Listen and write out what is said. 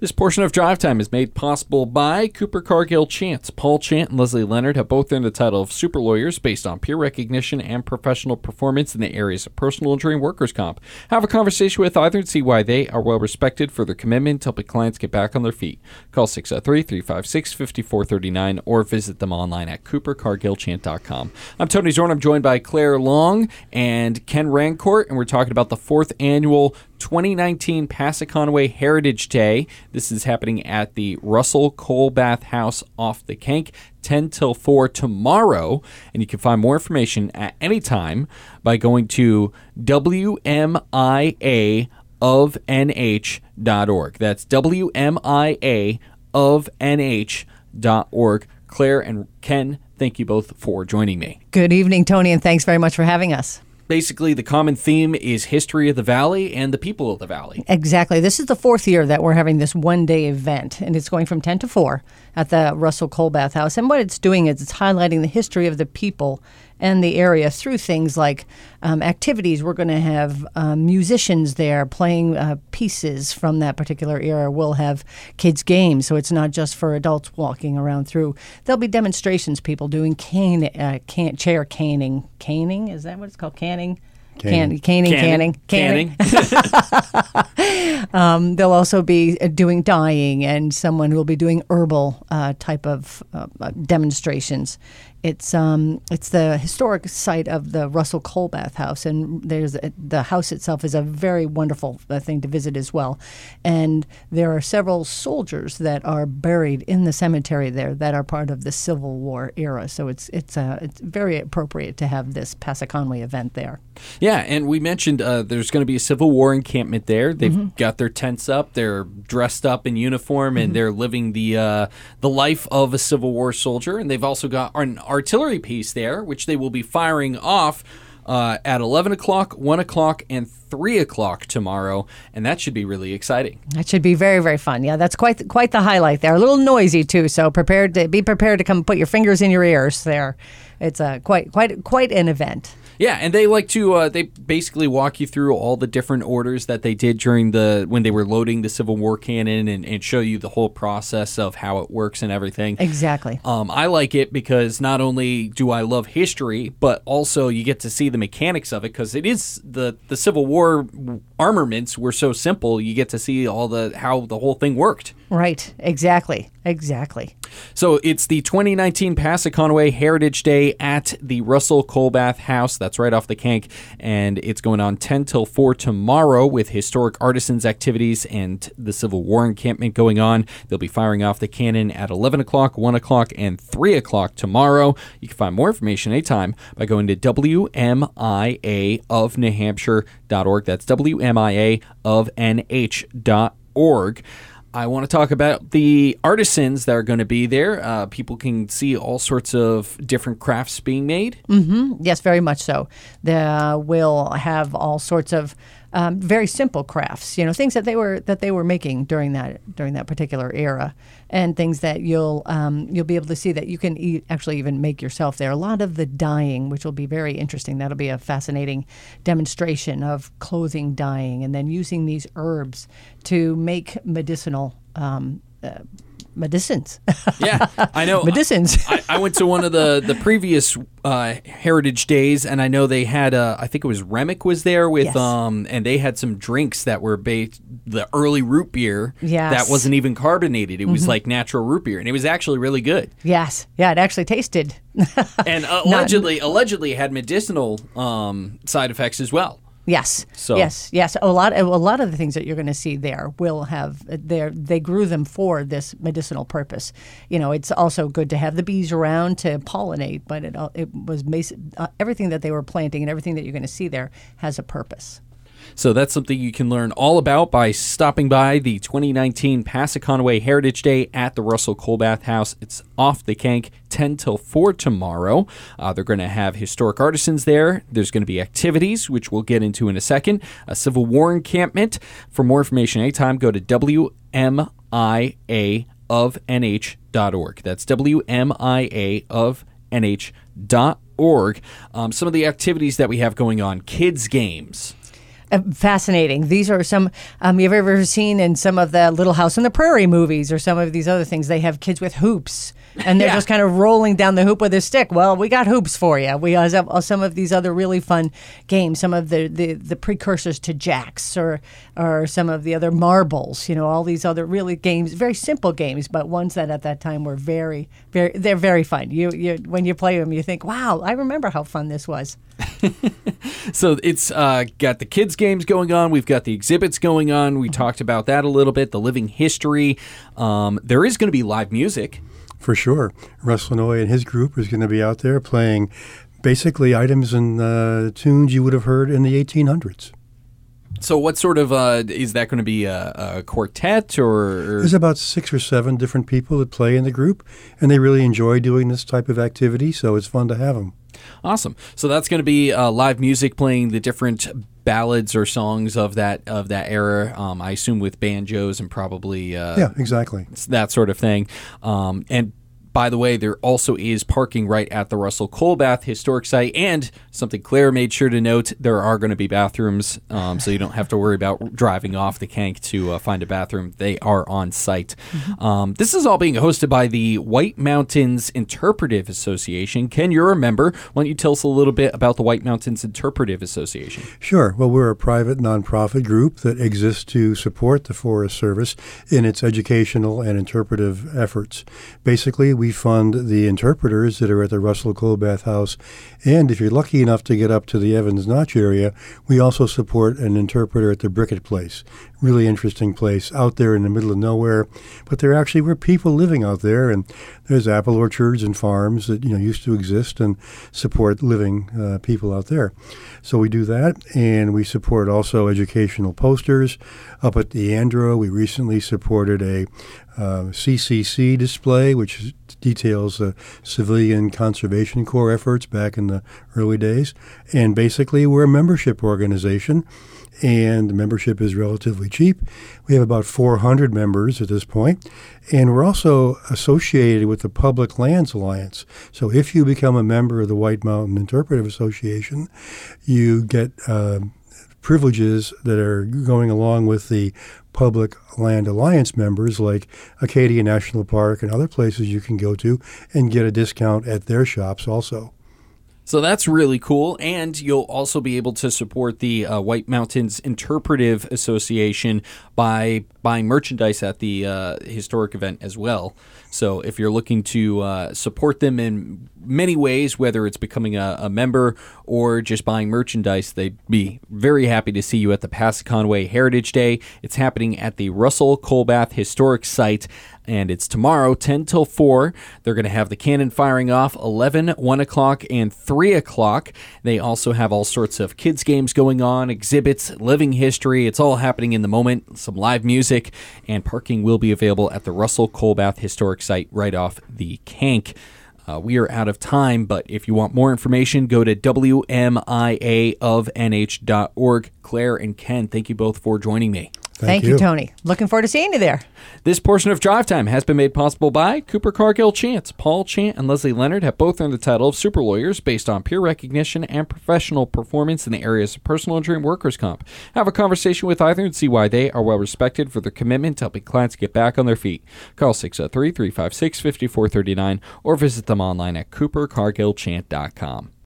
This portion of Drive Time is made possible by Cooper Cargill Chance. Paul Chant and Leslie Leonard have both earned the title of super lawyers based on peer recognition and professional performance in the areas of personal injury and workers' comp. Have a conversation with either and see why they are well respected for their commitment to helping clients get back on their feet. Call 603-356-5439 or visit them online at coopercargillchant.com. I'm Tony Zorn. I'm joined by Claire Long and Ken Rancourt, and we're talking about the 4th annual 2019 Passaconaway Heritage Day. This is happening at the Russell Colbath House off the Kank, 10 till 4 tomorrow. And you can find more information at any time by going to WMIAofNH.org. That's WMIAofNH.org. Claire and Ken, thank you both for joining me. Good evening, Tony, and thanks very much for having us. Basically, the common theme is history of the Valley and the people of the Valley. Exactly. This is the 4th year that we're having this one-day event, and it's going from 10 to 4 at the Russell Colbath House. And what it's doing is it's highlighting the history of the people and the area through things like activities. We're going to have musicians there playing pieces from that particular era. We'll have kids' games, so it's not just for adults walking around through. There'll be demonstrations, people doing chair caning. Caning? Is that what it's called? Canning? Canning. They'll also be doing dyeing, and someone who will be doing herbal type of demonstrations. It's the historic site of the Russell Colbath House, and the house itself is a very wonderful thing to visit as well. And there are several soldiers that are buried in the cemetery there that are part of the Civil War era. So it's very appropriate to have this Passaconaway event there. Yeah, and we mentioned there's going to be a Civil War encampment there. They've got their tents up. They're dressed up in uniform, and they're living the life of a Civil War soldier. And they've also got an artillery piece there, which they will be firing off at 11 o'clock, 1 o'clock, and 3 o'clock tomorrow, and that should be really exciting. That should be very, very fun. Yeah, that's quite the highlight there. A little noisy, too, so be prepared to come put your fingers in your ears there. It's quite an event. Yeah, and they like to they basically walk you through all the different orders that they did during when they were loading the Civil War cannon and show you the whole process of how it works and everything. Exactly. I like it because not only do I love history, but also you get to see the mechanics of it, because it is the Civil War armaments were so simple. You get to see how the whole thing worked. Right. Exactly. So it's the 2019 Passaconaway Heritage Day at the Russell Colbath House. That's right off the Kank, and it's going on 10 till 4 tomorrow with historic artisans activities and the Civil War encampment going on. They'll be firing off the cannon at 11 o'clock, 1 o'clock, and 3 o'clock tomorrow. You can find more information anytime by going to WMIAofNewHampshire.org. That's WMIAofNH.org. I want to talk about the artisans that are going to be there. People can see all sorts of different crafts being made. Mm-hmm. Yes, very much so. We'll have all sorts of very simple crafts, things that they were making during that particular era, and things that you'll be able to see that you can actually even make yourself there. A lot of the dyeing, which will be very interesting. That'll be a fascinating demonstration of clothing dyeing, and then using these herbs to make medicinal medicines. Yeah, I know. Medicines. I went to one of the previous Heritage Days, and I know they had, I think it was Remick was there with, yes. And they had some drinks that were the early root beer. Yes. That wasn't even carbonated. It was like natural root beer, and it was actually really good. Yes. Yeah, it actually tasted. And allegedly had medicinal side effects as well. Yes. So. Yes. A lot of the things that you're going to see there will have they grew them for this medicinal purpose. It's also good to have the bees around to pollinate, but it was everything that they were planting and everything that you're going to see there has a purpose. So that's something you can learn all about by stopping by the 2019 Passaconaway Heritage Day at the Russell Colbath House. It's off the Kank, 10 till 4 tomorrow. They're going to have historic artisans there. There's going to be activities, which we'll get into in a second. A Civil War encampment. For more information anytime, go to WMIAofNH.org. That's WMIAofNH.org. Some of the activities that we have going on, kids' games. Fascinating. These are some you've ever seen in some of the Little House on the Prairie movies or some of these other things. They have kids with hoops, and they're just kind of rolling down the hoop with a stick. Well, we got hoops for you. We have some of these other really fun games, some of the precursors to jacks or some of the other marbles. All these other really games, very simple games, but ones that at that time were very, very, they're very fun. You when you play them, you think, wow, I remember how fun this was. So it's got the kids' games going on. We've got the exhibits going on. We talked about that a little bit, the living history. There is going to be live music. For sure. Russ Lanois and his group is going to be out there playing basically items and tunes you would have heard in the 1800s. So what sort of, is that going to be a quartet or? There's about 6 or 7 different people that play in the group, and they really enjoy doing this type of activity, so it's fun to have them. Awesome. So that's going to be live music playing the different ballads or songs of that era. I assume with banjos and probably yeah, exactly, that sort of thing. And by the way, there also is parking right at the Russell Colbath Historic Site, and something Claire made sure to note, there are going to be bathrooms, so you don't have to worry about driving off the Kank to find a bathroom. They are on site. Mm-hmm. This is all being hosted by the White Mountains Interpretive Association. Ken, you're a member. Why don't you tell us a little bit about the White Mountains Interpretive Association? Sure. Well, we're a private nonprofit group that exists to support the Forest Service in its educational and interpretive efforts. Basically, we fund the interpreters that are at the Russell Colbath House, and if you're lucky enough to get up to the Evans Notch area, we also support an interpreter at the Brickett Place. Really interesting place out there in the middle of nowhere, but there actually were people living out there, and there's apple orchards and farms that used to exist and support living people out there. So we do that, and we support also educational posters. Up at the Andro, we recently supported a CCC display, which details Civilian Conservation Corps efforts back in the early days. And basically, we're a membership organization, and membership is relatively cheap. We have about 400 members at this point, and we're also associated with the Public Lands Alliance. So if you become a member of the White Mountain Interpretive Association, you get privileges that are going along with the Public Land Alliance members, like Acadia National Park and other places you can go to and get a discount at their shops also. So that's really cool, and you'll also be able to support the White Mountains Interpretive Association by buying merchandise at the historic event as well. So if you're looking to support them in many ways, whether it's becoming a member or just buying merchandise, they'd be very happy to see you at the Passaconaway Heritage Day. It's happening at the Russell Colbath Historic Site, and it's tomorrow, 10 till 4. They're going to have the cannon firing off 11, 1 o'clock, and 3 o'clock. They also have all sorts of kids' games going on, exhibits, living history. It's all happening in the moment, some live music, and parking will be available at the Russell Colbath Historic Site right off the Kank. We are out of time, but if you want more information, go to WMIAofNH.org. Claire and Ken, thank you both for joining me. Thank you, Tony. Looking forward to seeing you there. This portion of Drive Time has been made possible by Cooper Cargill Chance. Paul Chant and Leslie Leonard have both earned the title of super lawyers based on peer recognition and professional performance in the areas of personal injury and workers' comp. Have a conversation with either and see why they are well respected for their commitment to helping clients get back on their feet. Call 603-356-5439 or visit them online at coopercargillchant.com.